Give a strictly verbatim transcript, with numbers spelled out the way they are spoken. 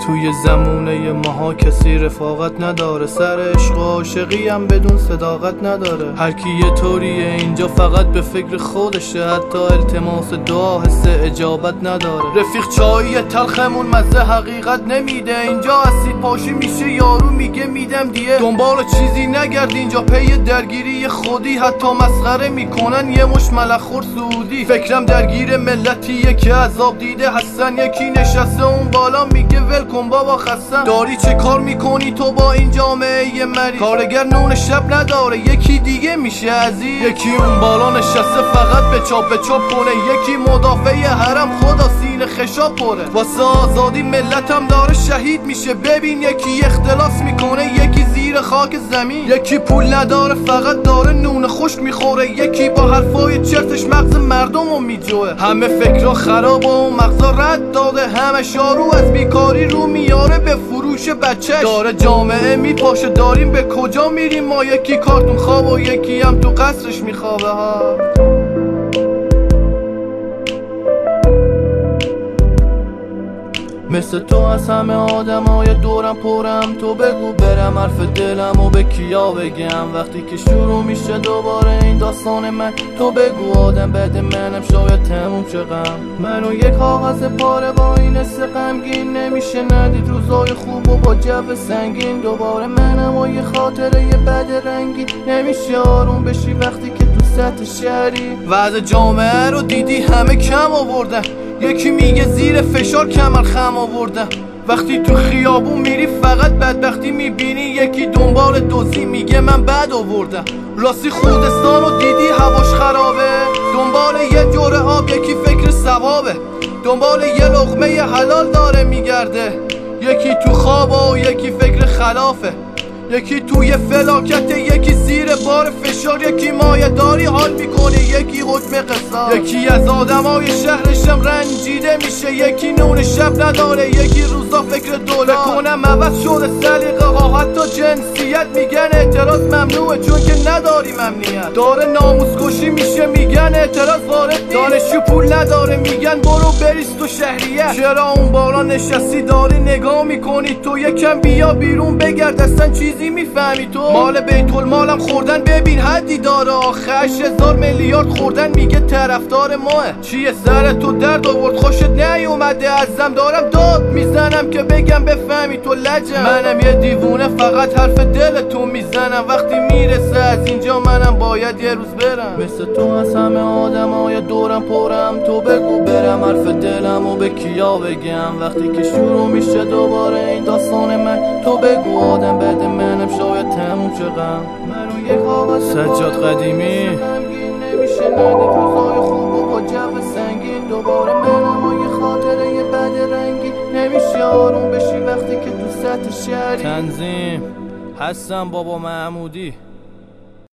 توی زمونه ماها کسی رفاقت نداره، سر عشق و عاشقی هم بدون صداقت نداره. هر کی یه طوریه اینجا فقط به فکر خودشه، حتی التماس دعا حس اجابت نداره. رفیق چایی تلخمون مزه حقیقت نمیده، اینجا اسید پاشی میشه یارو میگه میدم دیه. دنبال چیزی نگرد اینجا پی درگیری خودی، حتی مسخره میکنن یه مش ملخور سعودی. فکرم درگیر ملتیه که عذاب دیده هستن، یکی نشسته اون بالا میگه ول کن بابا خستم. داری چه کار میکنی تو با این جامعه مریض؟ کارگر نون شب نداره یکی دیگه میشه عزیز. یکی اون بالا نشسته فقط به چاپ به چاپ کنه، یکی مدافع حرم خدا سینه خشاب پره. واسه آزادی ملتم داره شهید میشه، ببین یکی اختلاس میکنه یکی زیر خاک زمین. یکی پول نداره فقط داره نون خشک میخوره، یکی با حرفای چرتش مغز مردمو میجوه. همه فکرها خرابه و مغزا رد داده، همه شارو از بیکاری رو میاره به فروش بچهش. داره جامعه میپاشه داریم به کجا میریم ما؟ یکی کارتون خواب و یکی هم تو قصرش میخوابه ها. مثل تو از همه آدم های دورم پرم، تو بگو برم حرف دلم و به کیا بگم وقتی که شروع میشه دوباره این داستان من. تو بگو آدم بعد منم شاید تموم شه غم. منو یک کاغذ پاره با این حس غمگین، نمیشه ندید روزای خوب و با جو سنگین. دوباره منم و یه خاطره یه بد رنگی، نمیشه آروم بشی وقتی که تو سطح شهری. وضع جامعه رو دیدی همه کم آوردن، یکی میگه زیر فشار کمر خم آوردم. وقتی تو خیابون میری فقط بدبختی میبینی، یکی دنبال دوزی میگه من بد آوردم. راستی خوزستان رو دیدی هواش خرابه، دنبال یه جوره آب یکی فکر ثوابه، دنبال یه لقمه حلال داره میگرده. یکی تو خوابه و یکی فکر خلافه، یکی توی فلاکت یکی زیر بار فشار، یکی مایه داری حال میکنه یکی حکم قصاص. یکی از آدمای شهرشم رنجیده میشه، یکی نون شب نداره یکی روزا فکر دلار. بکنم عوض شده سلیقه ها حتی جنسیت، میگن اعتراض ممنوعه چون که نداریم امنیت. داره ناموس کشی میشه میگن اعتراض وارد نیست، دانشجو پول نداره میگن برو بریز تو شهریه. چرا اون بالا نشستی داری نگاه میکنی؟ تو یکم بیا بیرون بگرد اصلا چیزی میفهمی تو؟ مال بیت المالم خوردن ببین حدی داره، آخه هزار میلیارد خوردن میگه طرفدار ماه. چیه سر تو درد آورد خوشت نیومده؟ ازم دارم داد میزنم که بگم بفهمی تو لجم. منم یه دیوونه فقط حرف دلتون میزنم، وقتی میرسه از اینجا منم باید یه روز برم. مثل تو از همه آدمای دورم پرم، تو بگو برم حرف دلم و به کیا بگم وقتی که شروع میشه دوباره این داستان من. تو بگو آدم بعد منم شاید تموم شه غم. منو یه کاغذ سجاد قدیمی نمیشه ندید روزای خوب و با جو سنگین. دوباره منم و یه خاطره یه بد رنگی، نمیشه آروم بشی وقتی که تو سطح شهری. تنظیم حسن بابا محمودی.